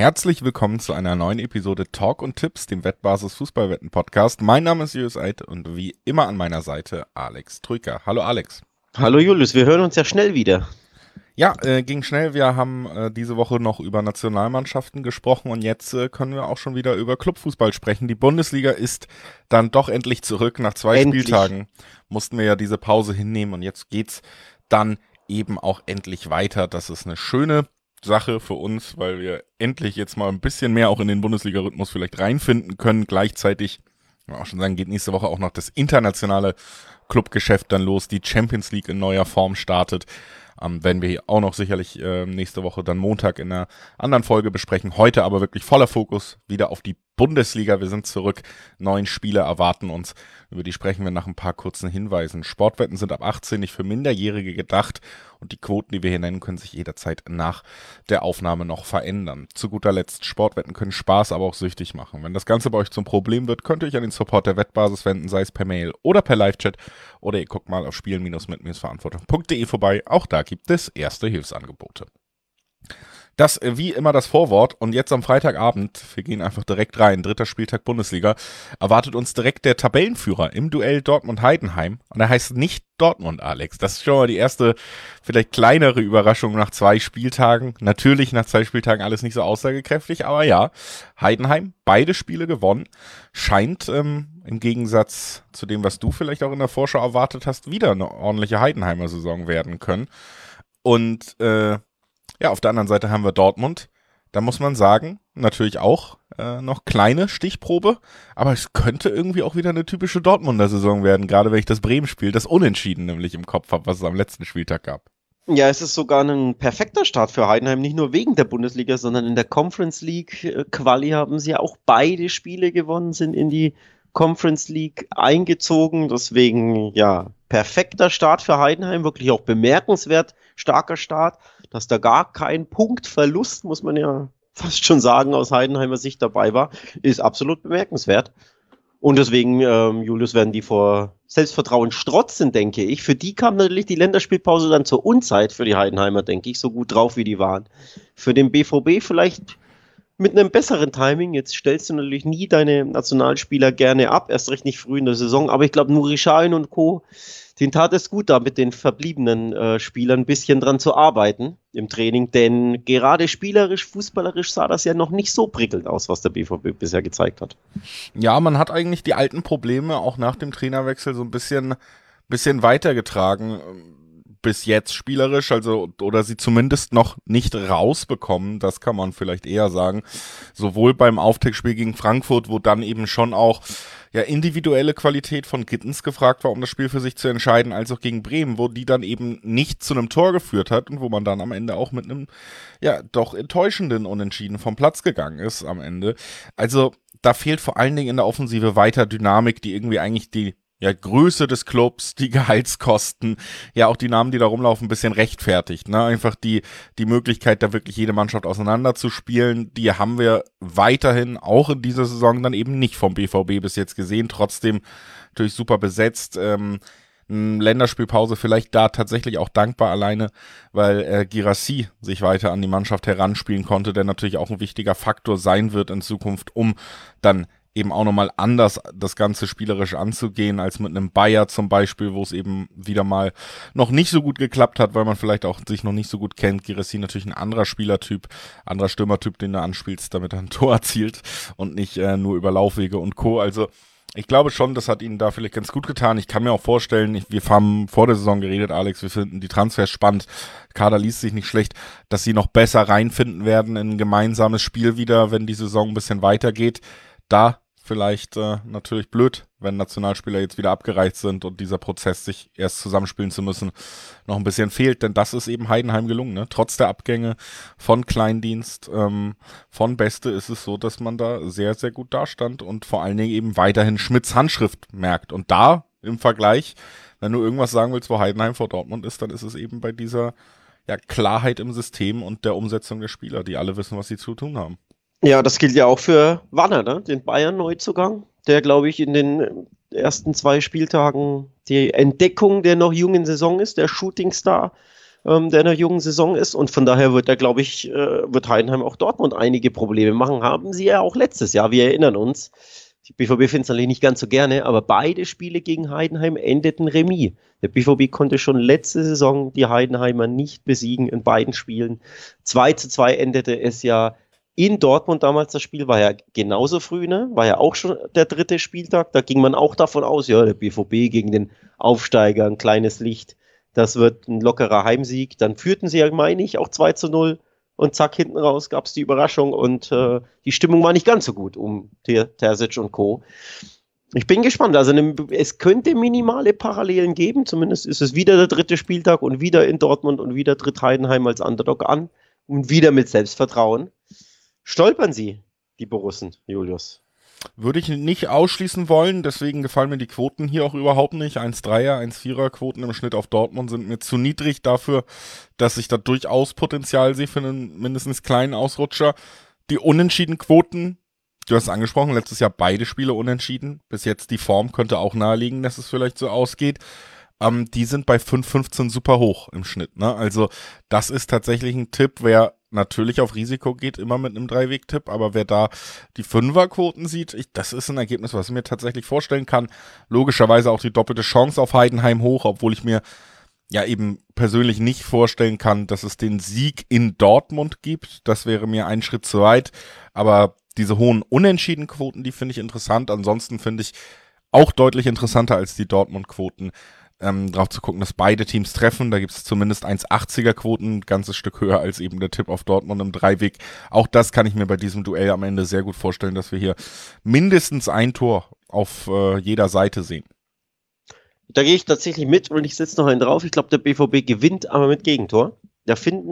Herzlich willkommen zu einer neuen Episode Talk und Tipps, dem Wettbasis Fußballwetten Podcast. Mein Name ist Julius Eid und wie immer an meiner Seite Alex Trüker. Hallo Alex. Hallo Julius, wir hören uns ja schnell wieder. Ja, ging schnell. Wir haben diese Woche noch über Nationalmannschaften gesprochen und jetzt können wir auch schon wieder über Clubfußball sprechen. Die Bundesliga ist dann doch endlich zurück. Nach 2 Spieltagen mussten wir ja diese Pause hinnehmen und jetzt geht's dann eben auch endlich weiter. Das ist eine schöne Sache für uns, weil wir endlich jetzt mal ein bisschen mehr auch in den Bundesliga-Rhythmus vielleicht reinfinden können. Gleichzeitig, kann man auch schon sagen, geht nächste Woche auch noch das internationale Clubgeschäft dann los. Die Champions League in neuer Form startet. Werden wir hier auch noch sicherlich nächste Woche dann Montag in einer anderen Folge besprechen. Heute aber wirklich voller Fokus wieder auf die Bundesliga. Wir sind zurück. 9 Spiele erwarten uns. Über die sprechen wir nach ein paar kurzen Hinweisen. Sportwetten sind ab 18 nicht für Minderjährige gedacht und die Quoten, die wir hier nennen, können sich jederzeit nach der Aufnahme noch verändern. Zu guter Letzt, Sportwetten können Spaß, aber auch süchtig machen. Wenn das Ganze bei euch zum Problem wird, könnt ihr euch an den Support der Wettbasis wenden, sei es per Mail oder per Live-Chat oder ihr guckt mal auf spielen-mit-verantwortung.de vorbei. Auch da gibt es erste Hilfsangebote. Das wie immer das Vorwort und jetzt am Freitagabend, wir gehen einfach direkt rein, 3. Spieltag Bundesliga, erwartet uns direkt der Tabellenführer im Duell Dortmund-Heidenheim und er heißt nicht Dortmund, Alex. Das ist schon mal die erste, vielleicht kleinere Überraschung nach 2 Spieltagen. Natürlich nach 2 Spieltagen alles nicht so aussagekräftig, aber ja, Heidenheim, beide Spiele gewonnen, scheint im Gegensatz zu dem, was du vielleicht auch in der Vorschau erwartet hast, wieder eine ordentliche Heidenheimer Saison werden können. Und ja, auf der anderen Seite haben wir Dortmund. Da muss man sagen, natürlich auch noch kleine Stichprobe, aber es könnte irgendwie auch wieder eine typische Dortmunder Saison werden, gerade wenn ich das Bremen-Spiel, das Unentschieden nämlich im Kopf habe, was es am letzten Spieltag gab. Ja, es ist sogar ein perfekter Start für Heidenheim, nicht nur wegen der Bundesliga, sondern in der Conference League Quali haben sie ja auch beide Spiele gewonnen, sind in die Conference League eingezogen. Deswegen, ja, perfekter Start für Heidenheim, wirklich auch bemerkenswert starker Start, dass da gar kein Punktverlust, muss man ja fast schon sagen, aus Heidenheimer Sicht dabei war, ist absolut bemerkenswert. Und deswegen, Julius, werden die vor Selbstvertrauen strotzen, denke ich. Für die kam natürlich die Länderspielpause dann zur Unzeit für die Heidenheimer, denke ich, so gut drauf, wie die waren. Für den BVB vielleicht mit einem besseren Timing. Jetzt stellst du natürlich nie deine Nationalspieler gerne ab, erst recht nicht früh in der Saison. Aber ich glaube, Nuri Sahin und Co., denen tat es gut, da mit den verbliebenen Spielern ein bisschen dran zu arbeiten im Training. Denn gerade spielerisch, fußballerisch sah das ja noch nicht so prickelnd aus, was der BVB bisher gezeigt hat. Ja, man hat eigentlich die alten Probleme auch nach dem Trainerwechsel so ein bisschen weitergetragen. Bis jetzt spielerisch, also oder sie zumindest noch nicht rausbekommen, das kann man vielleicht eher sagen. Sowohl beim Auftaktspiel gegen Frankfurt, wo dann eben schon auch ja individuelle Qualität von Gittens gefragt war, um das Spiel für sich zu entscheiden, als auch gegen Bremen, wo die dann eben nicht zu einem Tor geführt hat und wo man dann am Ende auch mit einem ja doch enttäuschenden Unentschieden vom Platz gegangen ist am Ende. Also da fehlt vor allen Dingen in der Offensive weiter Dynamik, die irgendwie eigentlich die Größe des Clubs, die Gehaltskosten, ja auch die Namen, die da rumlaufen, ein bisschen rechtfertigt. Ne? Einfach die Möglichkeit, da wirklich jede Mannschaft auseinanderzuspielen, die haben wir weiterhin auch in dieser Saison dann eben nicht vom BVB bis jetzt gesehen. Trotzdem natürlich super besetzt. Länderspielpause vielleicht da tatsächlich auch dankbar alleine, weil Guirassy sich weiter an die Mannschaft heranspielen konnte, der natürlich auch ein wichtiger Faktor sein wird in Zukunft, um dann eben auch nochmal anders das Ganze spielerisch anzugehen, als mit einem Bayer zum Beispiel, wo es eben wieder mal noch nicht so gut geklappt hat, weil man vielleicht auch sich noch nicht so gut kennt. Guirassy natürlich ein anderer Spielertyp, anderer Stürmertyp, den du anspielst, damit er ein Tor erzielt und nicht nur über Laufwege und Co. Also ich glaube schon, das hat ihnen da vielleicht ganz gut getan. Ich kann mir auch vorstellen, wir haben vor der Saison geredet, Alex, wir finden die Transfers spannend. Kader liest sich nicht schlecht, dass sie noch besser reinfinden werden in ein gemeinsames Spiel wieder, wenn die Saison ein bisschen weitergeht. Da vielleicht natürlich blöd, wenn Nationalspieler jetzt wieder abgereicht sind und dieser Prozess, sich erst zusammenspielen zu müssen, noch ein bisschen fehlt, denn das ist eben Heidenheim gelungen. Ne? Trotz der Abgänge von Kleindienst, von Beste ist es so, dass man da sehr, sehr gut dastand und vor allen Dingen eben weiterhin Schmidts Handschrift merkt. Und da im Vergleich, wenn du irgendwas sagen willst, wo Heidenheim vor Dortmund ist, dann ist es eben bei dieser Klarheit im System und der Umsetzung der Spieler, die alle wissen, was sie zu tun haben. Ja, das gilt ja auch für Wanner, ne? Den Bayern-Neuzugang, der, glaube ich, in den ersten 2 Spieltagen die Entdeckung der noch jungen Saison ist, der Shootingstar. der in der jungen Saison ist. Und von daher wird da, glaube ich, wird Heidenheim auch Dortmund einige Probleme machen. Haben sie ja auch letztes Jahr, wir erinnern uns. Die BVB findet es natürlich nicht ganz so gerne, aber beide Spiele gegen Heidenheim endeten Remis. Der BVB konnte schon letzte Saison die Heidenheimer nicht besiegen in beiden Spielen. 2:2 endete es ja in Dortmund damals. Das Spiel war ja genauso früh, ne? War ja auch schon der 3. Spieltag. Da ging man auch davon aus, ja, der BVB gegen den Aufsteiger, ein kleines Licht. Das wird ein lockerer Heimsieg. Dann führten sie ja, meine ich, auch 2:0. Und zack, hinten raus gab es die Überraschung und die Stimmung war nicht ganz so gut um Terzic und Co. Ich bin gespannt. Also es könnte minimale Parallelen geben. Zumindest ist es wieder der 3. Spieltag und wieder in Dortmund und wieder tritt Heidenheim als Underdog an und wieder mit Selbstvertrauen. Stolpern sie, die Borussen, Julius? Würde ich nicht ausschließen wollen, deswegen gefallen mir die Quoten hier auch überhaupt nicht. 1,3er, 1,4er Quoten im Schnitt auf Dortmund sind mir zu niedrig dafür, dass ich da durchaus Potenzial sehe für einen mindestens kleinen Ausrutscher. Die Unentschieden-Quoten, du hast es angesprochen, letztes Jahr beide Spiele unentschieden. Bis jetzt die Form könnte auch nahelegen, dass es vielleicht so ausgeht. Die sind bei 5,15 super hoch im Schnitt, ne? Also das ist tatsächlich ein Tipp, wer natürlich auf Risiko geht, immer mit einem Dreiweg-Tipp, aber wer da die Fünferquoten sieht, das ist ein Ergebnis, was ich mir tatsächlich vorstellen kann. Logischerweise auch die doppelte Chance auf Heidenheim hoch, obwohl ich mir ja eben persönlich nicht vorstellen kann, dass es den Sieg in Dortmund gibt. Das wäre mir ein Schritt zu weit, aber diese hohen Unentschieden-Quoten, die finde ich interessant. Ansonsten finde ich auch deutlich interessanter als die Dortmund-Quoten, drauf zu gucken, dass beide Teams treffen. Da gibt es zumindest 1,80er Quoten, ein ganzes Stück höher als eben der Tipp auf Dortmund im Dreiweg. Auch das kann ich mir bei diesem Duell am Ende sehr gut vorstellen, dass wir hier mindestens ein Tor auf jeder Seite sehen. Da gehe ich tatsächlich mit und ich setze noch einen drauf. Ich glaube, der BVB gewinnt, aber mit Gegentor. Da findet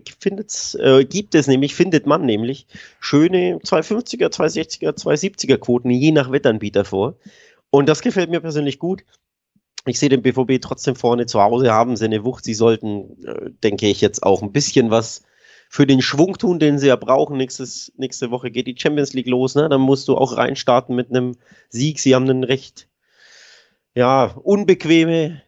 man nämlich schöne 2,50er, 2,60er, 2,70er Quoten, je nach Wettanbieter vor. Und das gefällt mir persönlich gut. Ich sehe den BVB trotzdem vorne zu Hause, haben sie eine Wucht. Sie sollten, denke ich, jetzt auch ein bisschen was für den Schwung tun, den sie ja brauchen. Nächste Woche geht die Champions League los, ne? Dann musst du auch reinstarten mit einem Sieg. Sie haben einen recht, ja, unbequeme,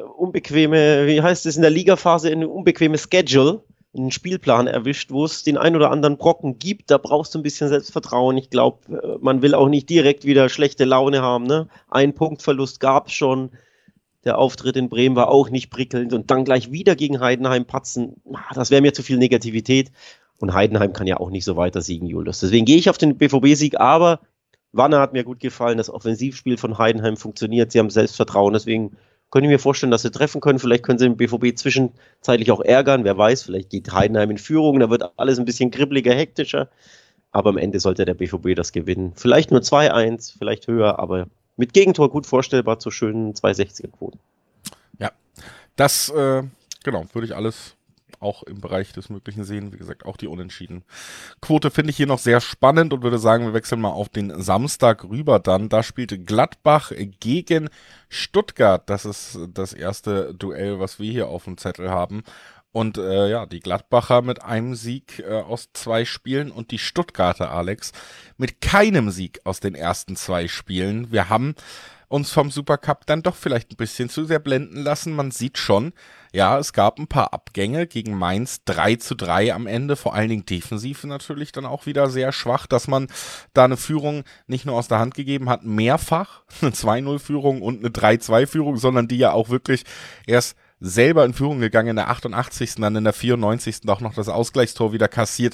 wie heißt es in der Ligaphase, eine unbequeme Schedule, einen Spielplan erwischt, wo es den ein oder anderen Brocken gibt. Da brauchst du ein bisschen Selbstvertrauen. Ich glaube, man will auch nicht direkt wieder schlechte Laune haben, ne? Ein Punktverlust gab es schon. Der Auftritt in Bremen war auch nicht prickelnd und dann gleich wieder gegen Heidenheim patzen, das wäre mir zu viel Negativität und Heidenheim kann ja auch nicht so weiter siegen, Julius. Deswegen gehe ich auf den BVB-Sieg, aber Wanne hat mir gut gefallen, das Offensivspiel von Heidenheim funktioniert, sie haben Selbstvertrauen, deswegen könnte ich mir vorstellen, dass sie treffen können, vielleicht können sie den BVB zwischenzeitlich auch ärgern, wer weiß, vielleicht geht Heidenheim in Führung, da wird alles ein bisschen kribbeliger, hektischer, aber am Ende sollte der BVB das gewinnen. Vielleicht nur 2-1, vielleicht höher, aber mit Gegentor gut vorstellbar zu schönen 2,60er-Quoten. Ja, das, genau, würde ich alles auch im Bereich des Möglichen sehen. Wie gesagt, auch die Unentschieden-Quote finde ich hier noch sehr spannend und würde sagen, wir wechseln mal auf den Samstag rüber dann. Da spielte Gladbach gegen Stuttgart. Das ist das erste Duell, was wir hier auf dem Zettel haben. Und ja, die Gladbacher mit einem Sieg aus 2 Spielen und die Stuttgarter, Alex, mit keinem Sieg aus den ersten 2 Spielen. Wir haben uns vom Supercup dann doch vielleicht ein bisschen zu sehr blenden lassen. Man sieht schon, ja, es gab ein paar Abgänge gegen Mainz, 3:3 am Ende, vor allen Dingen defensiv natürlich dann auch wieder sehr schwach, dass man da eine Führung nicht nur aus der Hand gegeben hat, mehrfach, eine 2:0-Führung und eine 3:2-Führung, sondern die ja auch wirklich erst selber in Führung gegangen in der 88., dann in der 94. auch noch das Ausgleichstor wieder kassiert.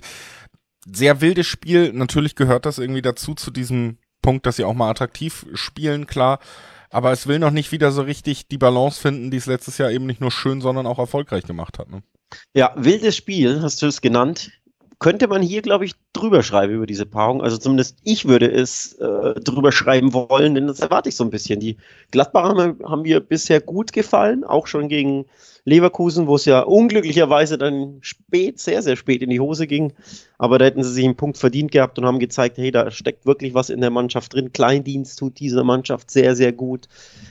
Sehr wildes Spiel, natürlich gehört das irgendwie dazu, zu diesem Punkt, dass sie auch mal attraktiv spielen, klar, aber es will noch nicht wieder so richtig die Balance finden, die es letztes Jahr eben nicht nur schön, sondern auch erfolgreich gemacht hat. Ne? Ja, wildes Spiel, hast du es genannt. Könnte man hier, glaube ich, drüber schreiben über diese Paarung. Also zumindest ich würde es drüber schreiben wollen, denn das erwarte ich so ein bisschen. Die Gladbacher haben mir bisher gut gefallen, auch schon gegen Leverkusen, wo es ja unglücklicherweise dann sehr, sehr spät in die Hose ging. Aber da hätten sie sich einen Punkt verdient gehabt und haben gezeigt, hey, da steckt wirklich was in der Mannschaft drin. Kleindienst tut dieser Mannschaft sehr, sehr gut.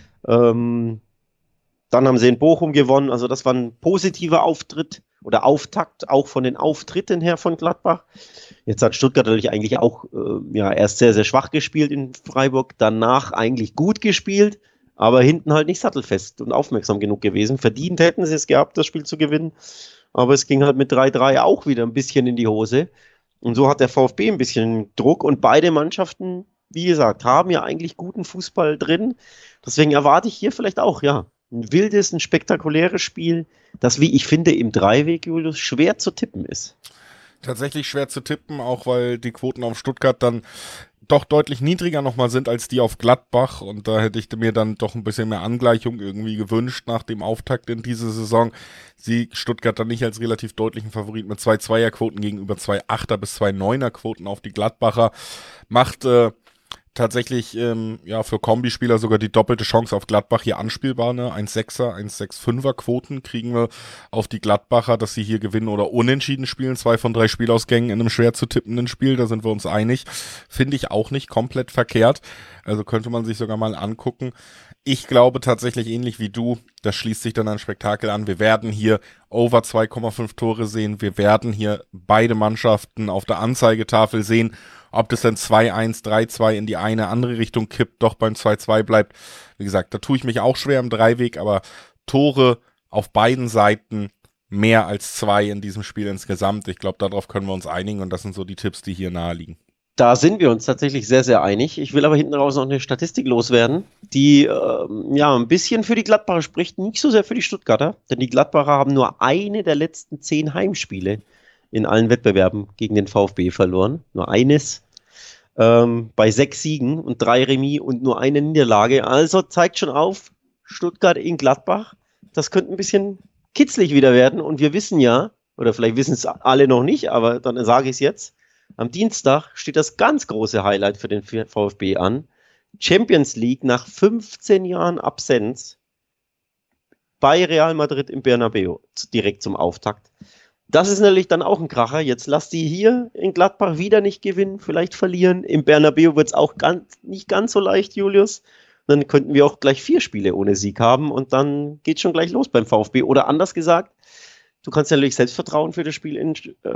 Dann haben sie in Bochum gewonnen. Also das war ein positiver Auftritt oder Auftakt, auch von den Auftritten her von Gladbach. Jetzt hat Stuttgart natürlich eigentlich auch erst sehr, sehr schwach gespielt in Freiburg, danach eigentlich gut gespielt, aber hinten halt nicht sattelfest und aufmerksam genug gewesen. Verdient hätten sie es gehabt, das Spiel zu gewinnen, aber es ging halt mit 3-3 auch wieder ein bisschen in die Hose. Und so hat der VfB ein bisschen Druck und beide Mannschaften, wie gesagt, haben ja eigentlich guten Fußball drin. Deswegen erwarte ich hier vielleicht auch, ja, ein wildes, ein spektakuläres Spiel, das, wie ich finde, im Dreiweg, Julius, schwer zu tippen ist. Tatsächlich schwer zu tippen, auch weil die Quoten auf Stuttgart dann doch deutlich niedriger nochmal sind als die auf Gladbach, und da hätte ich mir dann doch ein bisschen mehr Angleichung irgendwie gewünscht nach dem Auftakt in diese Saison. Sie Stuttgart dann nicht als relativ deutlichen Favorit mit 2 Zweierquoten gegenüber 2 Achter bis 2 Neuner-Quoten auf die Gladbacher. Macht tatsächlich für Kombispieler sogar die doppelte Chance auf Gladbach hier anspielbar. Ne? 1,6er, 1,65er Quoten kriegen wir auf die Gladbacher, dass sie hier gewinnen oder unentschieden spielen. 2 von 3 Spielausgängen in einem schwer zu tippenden Spiel, da sind wir uns einig. Finde ich auch nicht komplett verkehrt. Also könnte man sich sogar mal angucken. Ich glaube tatsächlich ähnlich wie du, das schließt sich dann ein Spektakel an. Wir werden hier over 2,5 Tore sehen. Wir werden hier beide Mannschaften auf der Anzeigetafel sehen. Ob das dann 2-1, 3-2 in die eine andere Richtung kippt, doch beim 2-2 bleibt. Wie gesagt, da tue ich mich auch schwer im Dreiweg, aber Tore auf beiden Seiten mehr als 2 in diesem Spiel insgesamt. Ich glaube, darauf können wir uns einigen, und das sind so die Tipps, die hier nahe liegen. Da sind wir uns tatsächlich sehr, sehr einig. Ich will aber hinten raus noch eine Statistik loswerden, die ein bisschen für die Gladbacher spricht, nicht so sehr für die Stuttgarter, denn die Gladbacher haben nur eine der letzten 10 Heimspiele in allen Wettbewerben gegen den VfB verloren. Nur eines bei 6 Siegen und 3 Remis und nur eine Niederlage. Also zeigt schon auf, Stuttgart in Gladbach, das könnte ein bisschen kitzlig wieder werden. Und wir wissen ja, oder vielleicht wissen es alle noch nicht, aber dann sage ich es jetzt, am Dienstag steht das ganz große Highlight für den VfB an. Champions League nach 15 Jahren Absenz bei Real Madrid im Bernabeu, direkt zum Auftakt. Das ist natürlich dann auch ein Kracher. Jetzt lasst die hier in Gladbach wieder nicht gewinnen, vielleicht verlieren. Im Bernabeu wird es auch nicht ganz so leicht, Julius. Dann könnten wir auch gleich 4 Spiele ohne Sieg haben und dann geht schon gleich los beim VfB. Oder anders gesagt, du kannst natürlich Selbstvertrauen für das Spiel in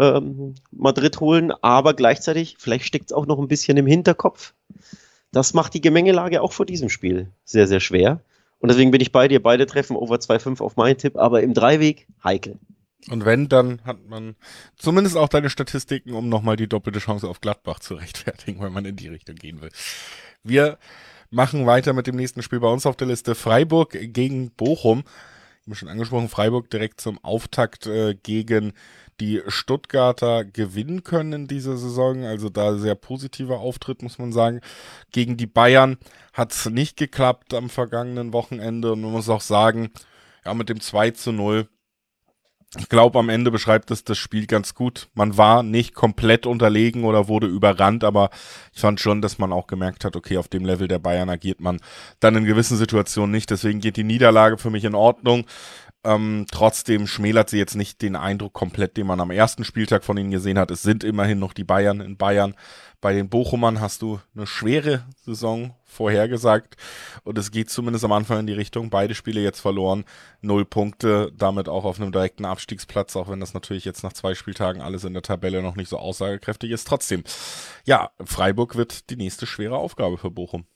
Madrid holen, aber gleichzeitig, vielleicht steckt es auch noch ein bisschen im Hinterkopf. Das macht die Gemengelage auch vor diesem Spiel sehr, sehr schwer. Und deswegen bin ich bei dir. Beide treffen over 2,5 auf meinen Tipp, aber im Dreiweg heikel. Und wenn, dann hat man zumindest auch deine Statistiken, um nochmal die doppelte Chance auf Gladbach zu rechtfertigen, wenn man in die Richtung gehen will. Wir machen weiter mit dem nächsten Spiel bei uns auf der Liste. Freiburg gegen Bochum. Ich habe schon angesprochen, Freiburg direkt zum Auftakt gegen die Stuttgarter gewinnen können in dieser Saison. Also da sehr positiver Auftritt, muss man sagen. Gegen die Bayern hat es nicht geklappt am vergangenen Wochenende. Und man muss auch sagen, ja, mit dem 2-0, ich glaube, am Ende beschreibt es das Spiel ganz gut. Man war nicht komplett unterlegen oder wurde überrannt, aber ich fand schon, dass man auch gemerkt hat, okay, auf dem Level der Bayern agiert man dann in gewissen Situationen nicht. Deswegen geht die Niederlage für mich in Ordnung. Trotzdem schmälert sie jetzt nicht den Eindruck komplett, den man am ersten Spieltag von ihnen gesehen hat. Es sind immerhin noch die Bayern in Bayern. Bei den Bochumern hast du eine schwere Saison vorhergesagt und es geht zumindest am Anfang in die Richtung. Beide Spiele jetzt verloren, 0 Punkte, damit auch auf einem direkten Abstiegsplatz, auch wenn das natürlich jetzt nach 2 Spieltagen alles in der Tabelle noch nicht so aussagekräftig ist. Trotzdem, ja, Freiburg wird die nächste schwere Aufgabe für Bochum.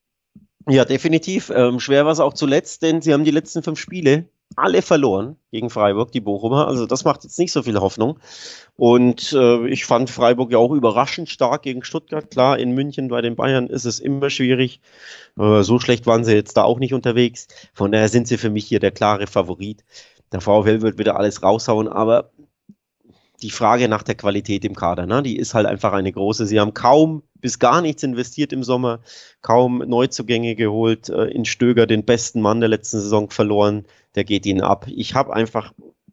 Ja, definitiv. Schwer war es auch zuletzt, denn sie haben die letzten 5 Spiele alle verloren gegen Freiburg, die Bochumer. Also das macht jetzt nicht so viel Hoffnung. Und ich fand Freiburg ja auch überraschend stark gegen Stuttgart. Klar, in München bei den Bayern ist es immer schwierig. So schlecht waren sie jetzt da auch nicht unterwegs. Von daher sind sie für mich hier der klare Favorit. Der VfL wird wieder alles raushauen, aber die Frage nach der Qualität im Kader, ne, die ist halt einfach eine große. Sie haben kaum bis gar nichts investiert im Sommer, kaum Neuzugänge geholt, in Stöger den besten Mann der letzten Saison verloren, der geht ihnen ab. Ich habe einfach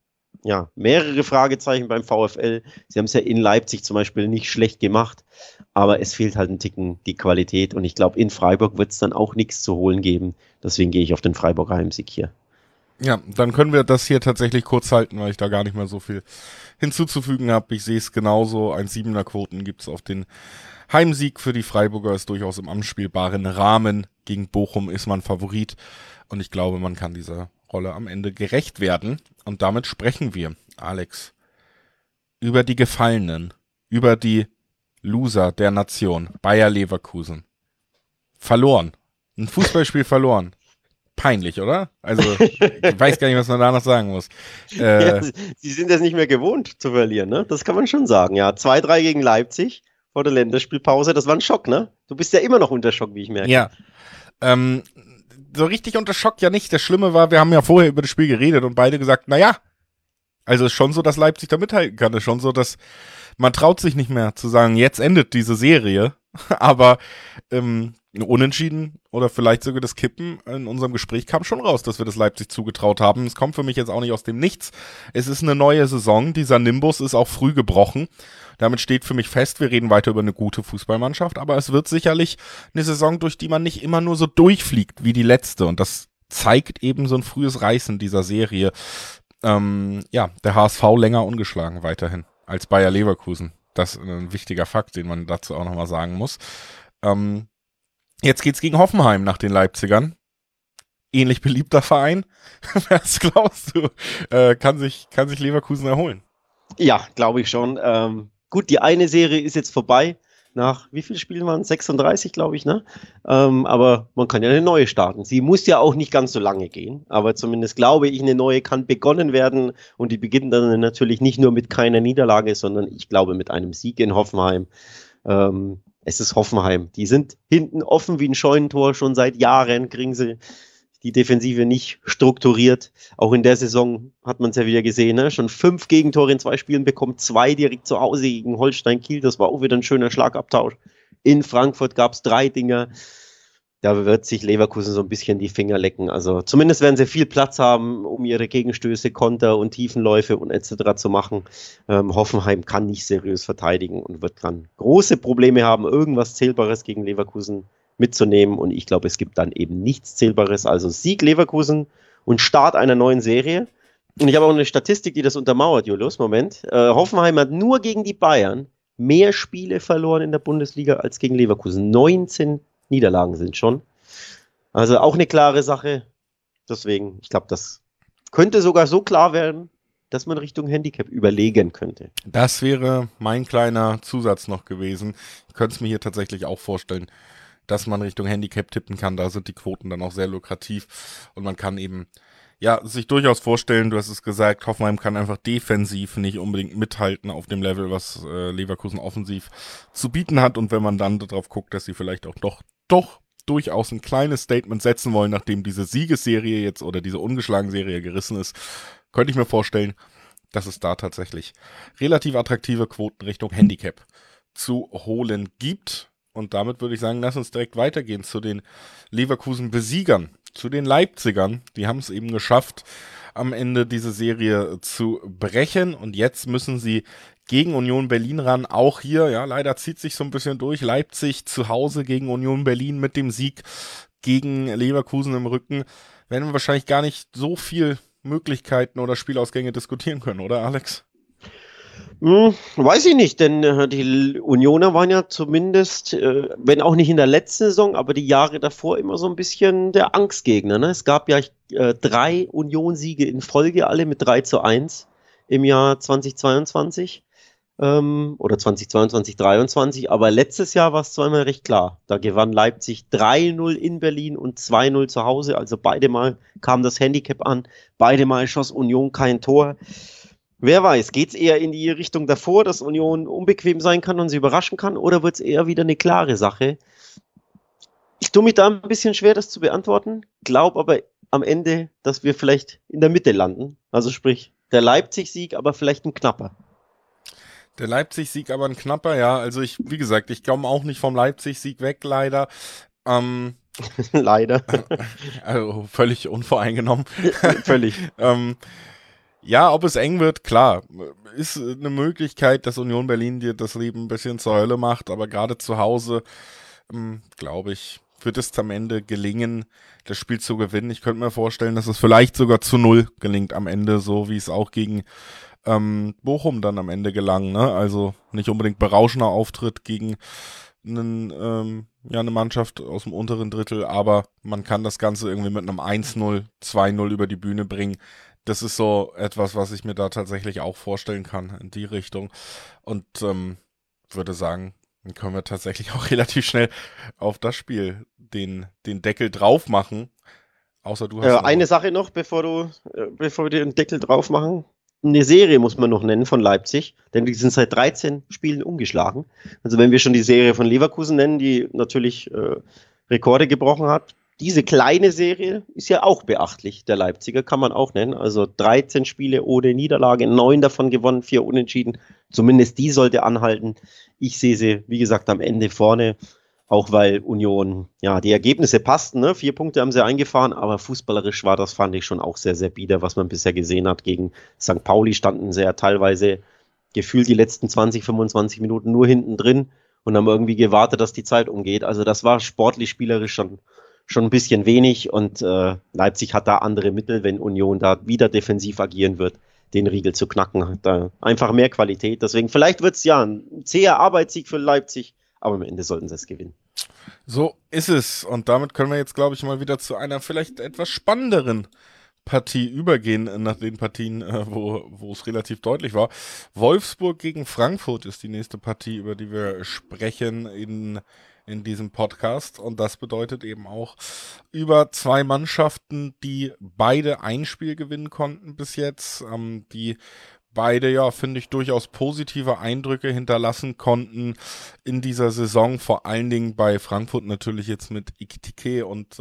mehrere Fragezeichen beim VfL. Sie haben es ja in Leipzig zum Beispiel nicht schlecht gemacht, aber es fehlt halt ein Ticken die Qualität und ich glaube, in Freiburg wird es dann auch nichts zu holen geben. Deswegen gehe ich auf den Freiburger Heimsieg hier. Ja, dann können wir das hier tatsächlich kurz halten, weil ich da gar nicht mehr so viel hinzuzufügen habe. Ich sehe es genauso. 1,7er Quoten gibt es auf den Heimsieg für die Freiburger, ist durchaus im anspielbaren Rahmen. Gegen Bochum ist man Favorit und ich glaube, man kann dieser Rolle am Ende gerecht werden. Und damit sprechen wir, Alex, über die Gefallenen, über die Loser der Nation, Bayer Leverkusen. Verloren. Ein Fußballspiel verloren. peinlich, oder? Also, ich weiß gar nicht, was man da noch sagen muss. Ja, sie sind es nicht mehr gewohnt zu verlieren, ne? Das kann man schon sagen, ja. 2-3 gegen Leipzig vor der Länderspielpause, das war ein Schock, ne? Du bist ja immer noch unter Schock, wie ich merke. Ja, ähm, so richtig unter Schock ja nicht. Das Schlimme war, wir haben ja vorher über das Spiel geredet und beide gesagt, naja, also ist schon so, dass Leipzig da mithalten kann. Ist schon so, dass man traut sich nicht mehr zu sagen, jetzt endet diese Serie. Aber Unentschieden oder vielleicht sogar das Kippen in unserem Gespräch kam schon raus, dass wir das Leipzig zugetraut haben. Es kommt für mich jetzt auch nicht aus dem Nichts. Es ist eine neue Saison. Dieser Nimbus ist auch früh gebrochen. Damit steht für mich fest, wir reden weiter über eine gute Fußballmannschaft, aber es wird sicherlich eine Saison, durch die man nicht immer nur so durchfliegt wie die letzte. Und das zeigt eben so ein frühes Reißen dieser Serie. Ja, der HSV länger ungeschlagen weiterhin als Bayer Leverkusen. Das ist ein wichtiger Fakt, den man dazu auch nochmal sagen muss. Jetzt geht's gegen Hoffenheim nach den Leipzigern. Ähnlich beliebter Verein. Was glaubst du? Kann sich Leverkusen erholen? Ja, glaube ich schon. Gut, die eine Serie ist jetzt vorbei. Nach wie vielen Spielen waren es? 36, glaube ich, ne? Aber man kann ja eine neue starten. Sie muss ja auch nicht ganz so lange gehen, aber zumindest glaube ich, eine neue kann begonnen werden und die beginnt dann natürlich nicht nur mit keiner Niederlage, sondern ich glaube mit einem Sieg in Hoffenheim. Es ist Hoffenheim. Die sind hinten offen wie ein Scheunentor. Schon seit Jahren kriegen sie die Defensive nicht strukturiert. Auch in der Saison hat man es ja wieder gesehen. Ne? Schon 5 Gegentore in 2 Spielen bekommen, 2 direkt zu Hause gegen Holstein Kiel. Das war auch wieder ein schöner Schlagabtausch. In Frankfurt gab es 3 Dinger. Da wird sich Leverkusen so ein bisschen die Finger lecken. Also zumindest werden sie viel Platz haben, um ihre Gegenstöße, Konter und Tiefenläufe und etc. zu machen. Hoffenheim kann nicht seriös verteidigen und wird dann große Probleme haben, irgendwas Zählbares gegen Leverkusen mitzunehmen. Und ich glaube, es gibt dann eben nichts Zählbares. Also Sieg Leverkusen und Start einer neuen Serie. Und ich habe auch eine Statistik, die das untermauert, Julius. Moment. Hoffenheim hat nur gegen die Bayern mehr Spiele verloren in der Bundesliga als gegen Leverkusen. 19 Niederlagen sind schon. Also auch eine klare Sache. Deswegen, ich glaube, das könnte sogar so klar werden, dass man Richtung Handicap überlegen könnte. Das wäre mein kleiner Zusatz noch gewesen. Ich könnte es mir hier tatsächlich auch vorstellen, dass man Richtung Handicap tippen kann. Da sind die Quoten dann auch sehr lukrativ und man kann eben ja sich durchaus vorstellen, du hast es gesagt, Hoffenheim kann einfach defensiv nicht unbedingt mithalten auf dem Level, was Leverkusen offensiv zu bieten hat. Und wenn man dann darauf guckt, dass sie vielleicht auch doch durchaus ein kleines Statement setzen wollen, nachdem diese Siegesserie jetzt oder diese ungeschlagen Serie gerissen ist, könnte ich mir vorstellen, dass es da tatsächlich relativ attraktive Quoten Richtung Handicap zu holen gibt. Und damit würde ich sagen, lass uns direkt weitergehen zu den Leverkusen-Besiegern, zu den Leipzigern. Die haben es eben geschafft, am Ende diese Serie zu brechen. Und jetzt müssen sie gegen Union Berlin ran. Auch hier, ja, leider zieht sich so ein bisschen durch. Leipzig zu Hause gegen Union Berlin mit dem Sieg gegen Leverkusen im Rücken. Werden wir wahrscheinlich gar nicht so viel Möglichkeiten oder Spielausgänge diskutieren können, oder Alex? Weiß ich nicht, denn die Unioner waren ja zumindest, wenn auch nicht in der letzten Saison, aber die Jahre davor immer so ein bisschen der Angstgegner. Ne? Es gab ja 3 Union-Siege in Folge, alle mit 3:1 im Jahr 2022 oder 2022, 2023, aber letztes Jahr war es zweimal recht klar. Da gewann Leipzig 3:0 in Berlin und 2:0 zu Hause, also beide Mal kam das Handicap an, beide Mal schoss Union kein Tor. Wer weiß, geht es eher in die Richtung davor, dass Union unbequem sein kann und sie überraschen kann, oder wird es eher wieder eine klare Sache? Ich tue mich da ein bisschen schwer, das zu beantworten, glaube aber am Ende, dass wir vielleicht in der Mitte landen. Also sprich, der Leipzig-Sieg, aber vielleicht ein knapper. Der Leipzig-Sieg aber ein knapper, ja. Also wie gesagt, ich komme auch nicht vom Leipzig-Sieg weg, leider. Leider. Also völlig unvoreingenommen. Völlig. Ja, ob es eng wird, klar, ist eine Möglichkeit, dass Union Berlin dir das Leben ein bisschen zur Hölle macht, aber gerade zu Hause, glaube ich, wird es am Ende gelingen, das Spiel zu gewinnen. Ich könnte mir vorstellen, dass es vielleicht sogar zu 0 gelingt am Ende, so wie es auch gegen Bochum dann am Ende gelang, ne? Also nicht unbedingt berauschender Auftritt gegen eine Mannschaft aus dem unteren Drittel, aber man kann das Ganze irgendwie mit einem 1:0, 2:0 über die Bühne bringen. Das ist so etwas, was ich mir da tatsächlich auch vorstellen kann in die Richtung. Und würde sagen, dann können wir tatsächlich auch relativ schnell auf das Spiel den Deckel drauf machen. Außer du hast Eine Sache noch, bevor wir den Deckel drauf machen. Eine Serie muss man noch nennen von Leipzig, denn die sind seit 13 Spielen ungeschlagen. Also wenn wir schon die Serie von Leverkusen nennen, die natürlich Rekorde gebrochen hat. Diese kleine Serie ist ja auch beachtlich, der Leipziger, kann man auch nennen. Also 13 Spiele ohne Niederlage, 9 davon gewonnen, 4 unentschieden. Zumindest die sollte anhalten. Ich sehe sie, wie gesagt, am Ende vorne. Auch weil Union, ja, die Ergebnisse passten, ne? 4 Punkte haben sie eingefahren, aber fußballerisch war das, fand ich schon auch sehr, sehr bieder, was man bisher gesehen hat. Gegen St. Pauli standen sie ja teilweise gefühlt die letzten 20, 25 Minuten nur hinten drin und haben irgendwie gewartet, dass die Zeit umgeht. Also das war sportlich, spielerisch schon ein bisschen wenig und Leipzig hat da andere Mittel, wenn Union da wieder defensiv agieren wird, den Riegel zu knacken, hat da einfach mehr Qualität. Deswegen, vielleicht wird es ja ein zäher Arbeitssieg für Leipzig, aber am Ende sollten sie es gewinnen. So ist es. Und damit können wir jetzt, glaube ich, mal wieder zu einer vielleicht etwas spannenderen Partie übergehen, nach den Partien, wo es relativ deutlich war. Wolfsburg gegen Frankfurt ist die nächste Partie, über die wir sprechen in diesem Podcast. Und das bedeutet eben auch über 2 Mannschaften, die beide ein Spiel gewinnen konnten bis jetzt, die beide, ja, finde ich, durchaus positive Eindrücke hinterlassen konnten in dieser Saison, vor allen Dingen bei Frankfurt natürlich jetzt mit Ekitike und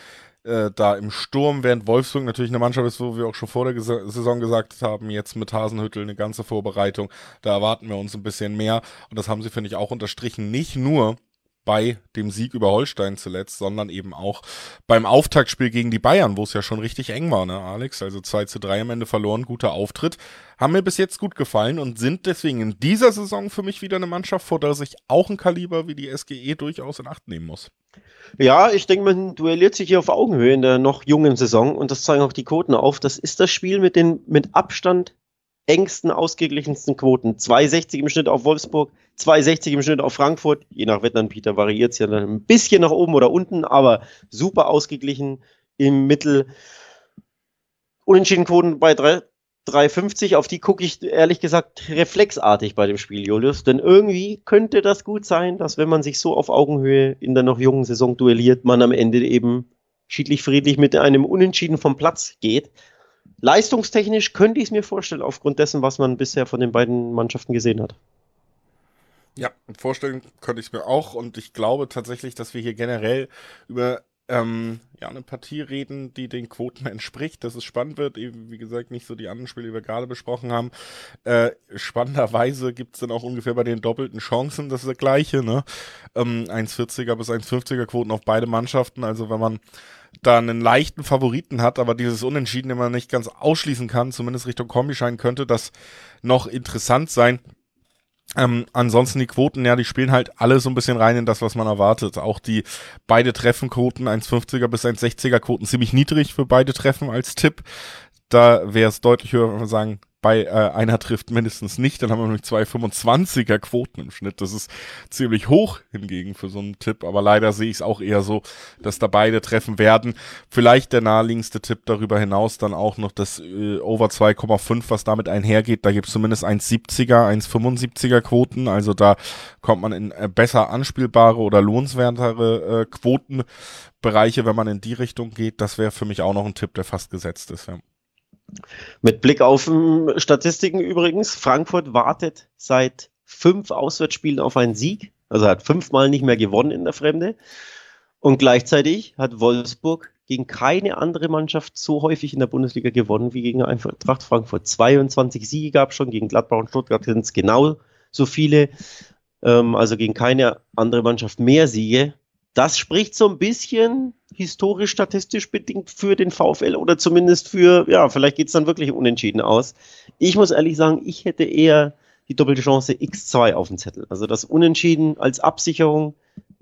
da im Sturm, während Wolfsburg natürlich eine Mannschaft ist, wo wir auch schon vor der Saison gesagt haben, jetzt mit Hasenhüttl eine ganze Vorbereitung, da erwarten wir uns ein bisschen mehr und das haben sie, finde ich, auch unterstrichen, nicht nur bei dem Sieg über Holstein zuletzt, sondern eben auch beim Auftaktspiel gegen die Bayern, wo es ja schon richtig eng war, ne, Alex? Also 2:3 am Ende verloren, guter Auftritt. Haben mir bis jetzt gut gefallen und sind deswegen in dieser Saison für mich wieder eine Mannschaft, vor der sich auch ein Kaliber wie die SGE durchaus in Acht nehmen muss. Ja, ich denke, man duelliert sich hier auf Augenhöhe in der noch jungen Saison und das zeigen auch die Quoten auf. Das ist das Spiel mit den mit Abstand engsten, ausgeglichensten Quoten. 2,60 im Schnitt auf Wolfsburg, 2,60 im Schnitt auf Frankfurt. Je nach Wettanbieter variiert es ja dann ein bisschen nach oben oder unten, aber super ausgeglichen im Mittel. Unentschieden Quoten bei 3,50, auf die gucke ich ehrlich gesagt reflexartig bei dem Spiel, Julius. Denn irgendwie könnte das gut sein, dass wenn man sich so auf Augenhöhe in der noch jungen Saison duelliert, man am Ende eben schiedlich-friedlich mit einem Unentschieden vom Platz geht. Leistungstechnisch könnte ich es mir vorstellen, aufgrund dessen, was man bisher von den beiden Mannschaften gesehen hat. Ja, vorstellen könnte ich es mir auch und ich glaube tatsächlich, dass wir hier generell über eine Partie reden, die den Quoten entspricht, dass es spannend wird, eben wie gesagt nicht so die anderen Spiele, die wir gerade besprochen haben. Spannenderweise gibt es dann auch ungefähr bei den doppelten Chancen das Gleiche, ne? 1,40er bis 1,50er Quoten auf beide Mannschaften, also wenn man da einen leichten Favoriten hat, aber dieses Unentschieden, den man nicht ganz ausschließen kann, zumindest Richtung Kombischein, könnte das noch interessant sein. Ansonsten die Quoten, ja, die spielen halt alle so ein bisschen rein in das, was man erwartet. Auch die beide Treffenquoten, 1,50er bis 1,60er Quoten, ziemlich niedrig für beide Treffen als Tipp. Da wäre es deutlich höher, wenn wir sagen, bei einer trifft mindestens nicht, dann haben wir nämlich 2,25er Quoten im Schnitt. Das ist ziemlich hoch hingegen für so einen Tipp, aber leider sehe ich es auch eher so, dass da beide treffen werden. Vielleicht der naheliegendste Tipp darüber hinaus dann auch noch das Over 2,5, was damit einhergeht. Da gibt es zumindest 1,70er, 1,75er Quoten, also da kommt man in besser anspielbare oder lohnenswertere Quotenbereiche, wenn man in die Richtung geht. Das wäre für mich auch noch ein Tipp, der fast gesetzt ist, ja. Mit Blick auf Statistiken übrigens, Frankfurt wartet seit 5 Auswärtsspielen auf einen Sieg, also hat 5-mal nicht mehr gewonnen in der Fremde und gleichzeitig hat Wolfsburg gegen keine andere Mannschaft so häufig in der Bundesliga gewonnen wie gegen Eintracht Frankfurt. 22 Siege gab es schon, gegen Gladbach und Stuttgart sind es genau so viele, also gegen keine andere Mannschaft mehr Siege. Das spricht so ein bisschen historisch, statistisch bedingt für den VfL oder zumindest für, ja, vielleicht geht es dann wirklich unentschieden aus. Ich muss ehrlich sagen, ich hätte eher die doppelte Chance X2 auf dem Zettel. Also das Unentschieden als Absicherung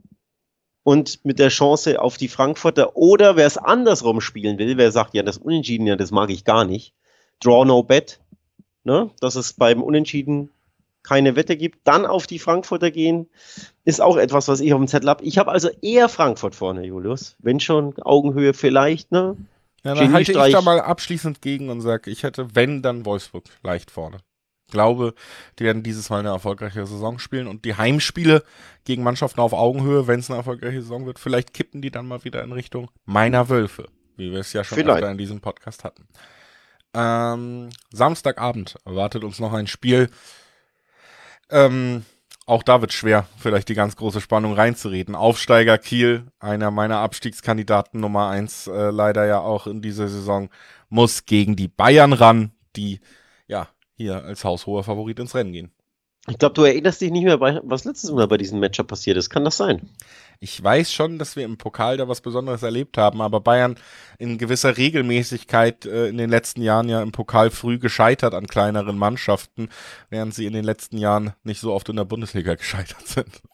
und mit der Chance auf die Frankfurter. Oder wer es andersrum spielen will, wer sagt, ja, das Unentschieden, ja, das mag ich gar nicht. Draw no bet, ne? Dass es beim Unentschieden keine Wette gibt, dann auf die Frankfurter gehen, ist auch etwas, was ich auf dem Zettel habe. Ich habe also eher Frankfurt vorne, Julius. Wenn schon, Augenhöhe vielleicht, ne? Ja, dann halte ich da mal abschließend gegen und sage, ich hätte, wenn, dann Wolfsburg leicht vorne. Ich glaube, die werden dieses Mal eine erfolgreiche Saison spielen und die Heimspiele gegen Mannschaften auf Augenhöhe, wenn es eine erfolgreiche Saison wird, vielleicht kippen die dann mal wieder in Richtung meiner Wölfe. wie wir es ja schon Vielleicht. öfter in diesem Podcast hatten. Samstagabend erwartet uns noch ein Spiel. Auch da wird schwer, vielleicht die ganz große Spannung reinzureden. Aufsteiger Kiel, einer meiner Abstiegskandidaten Nummer 1, leider ja auch in dieser Saison, muss gegen die Bayern ran, die ja hier als haushoher Favorit ins Rennen gehen. Ich glaube, du erinnerst dich nicht mehr, was letztes Mal bei diesem Matchup passiert ist. Kann das sein? Ich weiß schon, dass wir im Pokal da was Besonderes erlebt haben, aber Bayern in gewisser Regelmäßigkeit in den letzten Jahren ja im Pokal früh gescheitert an kleineren Mannschaften, während sie in den letzten Jahren nicht so oft in der Bundesliga gescheitert sind.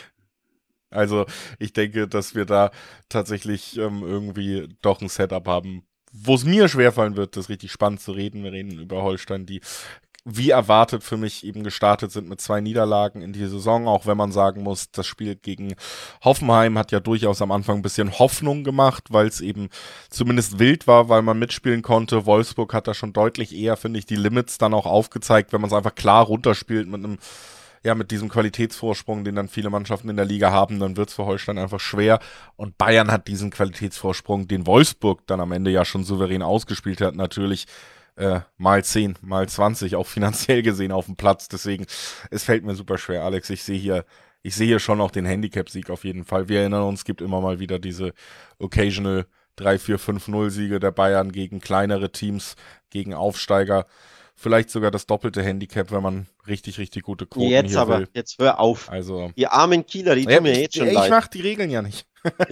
Also ich denke, dass wir da tatsächlich irgendwie doch ein Setup haben, wo es mir schwerfallen wird, das richtig spannend zu reden. Wir reden über Holstein, die wie erwartet für mich eben gestartet sind mit 2 Niederlagen in die Saison, auch wenn man sagen muss, das Spiel gegen Hoffenheim hat ja durchaus am Anfang ein bisschen Hoffnung gemacht, weil es eben zumindest wild war, weil man mitspielen konnte. Wolfsburg hat da schon deutlich eher, finde ich, die Limits dann auch aufgezeigt, wenn man es einfach klar runterspielt mit diesem Qualitätsvorsprung, den dann viele Mannschaften in der Liga haben, dann wird es für Holstein einfach schwer. Und Bayern hat diesen Qualitätsvorsprung, den Wolfsburg dann am Ende ja schon souverän ausgespielt hat, natürlich mal 10, mal 20, auch finanziell gesehen auf dem Platz. Deswegen, es fällt mir super schwer, Alex. Ich sehe hier schon auch den Handicap-Sieg auf jeden Fall. Wir erinnern uns, es gibt immer mal wieder diese occasional 3-4-5-0-Siege der Bayern gegen kleinere Teams, gegen Aufsteiger. Vielleicht sogar das doppelte Handicap, wenn man richtig, richtig gute Quoten jetzt hier aber, will. jetzt hör auf. Also, Die armen Kieler, die tun mir jetzt schon leid. Ich mach die Regeln ja nicht.